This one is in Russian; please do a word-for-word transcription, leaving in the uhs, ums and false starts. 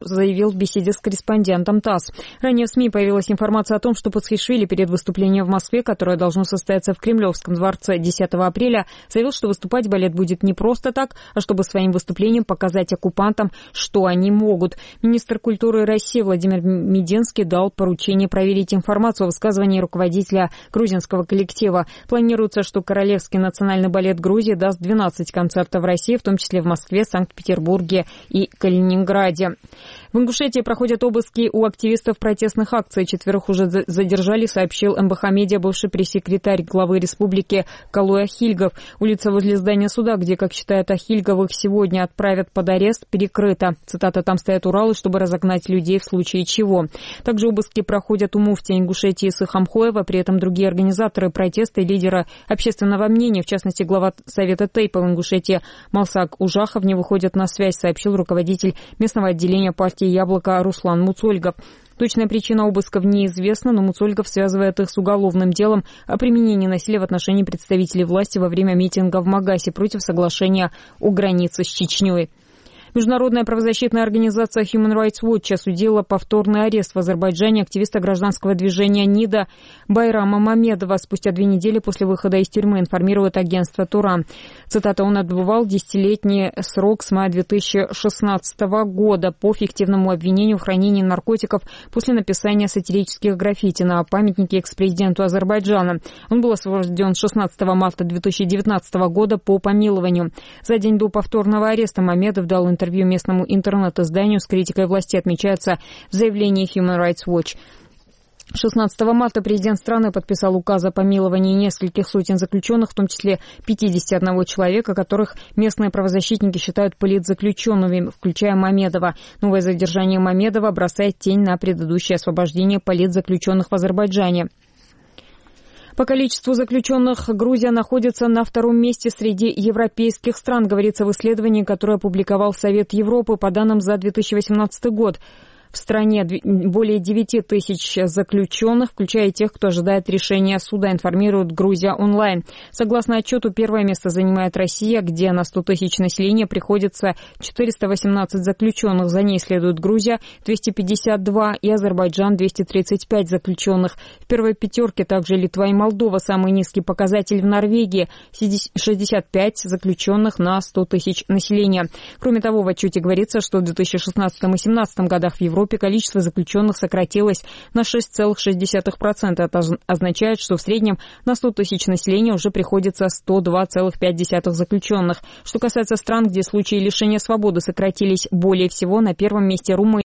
заявил в беседе с корреспондентом ТАСС. Ранее в СМИ появилась информация о том, что Пасхишвили перед выступлением в Москве, которое должно состояться в Кремлевском дворце десятого апреля, заявил, что выступать балет будет не просто так, а чтобы своим выступлением показать оккупантам, что они могут. Министр культуры России Владимир Мединский дал поручение проверить информацию о высказывании руководителя грузинского коллектива. Планируется, что Королевский национальный балет Грузии даст двенадцать концертов в России, в том числе в Москве, Санкт-Петербурге и Калининграде. В Ингушетии проходят обыски у активистов протестных акций. Четверых уже задержали, сообщил эм бэ ха-медиа бывший пресс-секретарь главы республики Калой Ахильгов. Улица возле здания суда, где, как считают Ахильговых, сегодня отправят под арест, перекрыта. Цитата: «Там стоят Уралы, чтобы разогнать людей в случае чего». Также обыски проходят у муфтия Ингушетии Сыхамхоева. При этом другие организаторы протеста и лидеры общественного мнения, в частности, глава Совета Тейпа в Ингушетии Малсак Ужахов, не выходят на связь, сообщил руководитель местного отделения партии «Яблоко» Руслан Муцольгов. Точная причина обысков неизвестна, но Муцольгов связывает их с уголовным делом о применении насилия в отношении представителей власти во время митинга в Магасе против соглашения о границе с Чечней. Международная правозащитная организация Human Rights Watch осудила повторный арест в Азербайджане активиста гражданского движения НИДА Байрама Мамедова спустя две недели после выхода из тюрьмы, информирует агентство Туран. Цитата: «Он отбывал десятилетний срок с мая две тысячи шестнадцатого года по фиктивному обвинению в хранении наркотиков после написания сатирических граффити на памятнике экс-президенту Азербайджана. Он был освобожден шестнадцатого марта две тысячи девятнадцатого года по помилованию. За день до повторного ареста Мамедов дал интервью интервью местному интернет-изданию с критикой власти, отмечается в заявлении Human Rights Watch. шестнадцатого марта президент страны подписал указ о помиловании нескольких сотен заключенных, в том числе пятидесяти одного человека, которых местные правозащитники считают политзаключенными, включая Мамедова. Новое задержание Мамедова бросает тень на предыдущее освобождение политзаключенных в Азербайджане. По количеству заключенных Грузия находится на втором месте среди европейских стран, говорится в исследовании, которое опубликовал Совет Европы по данным за две тысячи восемнадцатый год. В стране более девяти тысяч заключенных, включая тех, кто ожидает решения суда, информирует Грузия онлайн. Согласно отчету, первое место занимает Россия, где на сто тысяч населения приходится четыреста восемнадцать заключенных. За ней следует Грузия двести пятьдесят два и Азербайджан двести тридцать пять заключенных. В первой пятерке также Литва и Молдова. Самый низкий показатель в Норвегии – шестьдесят пять заключенных на сто тысяч населения. Кроме того, в отчете говорится, что в две тысячи шестнадцатом и две тысячи семнадцатом годах в Европе В Европе количество заключенных сократилось на шесть целых шесть десятых процента. Это означает, что в среднем на сто тысяч населения уже приходится сто два целых пять десятых заключенных. Что касается стран, где случаи лишения свободы сократились более всего, на первом месте Румыния.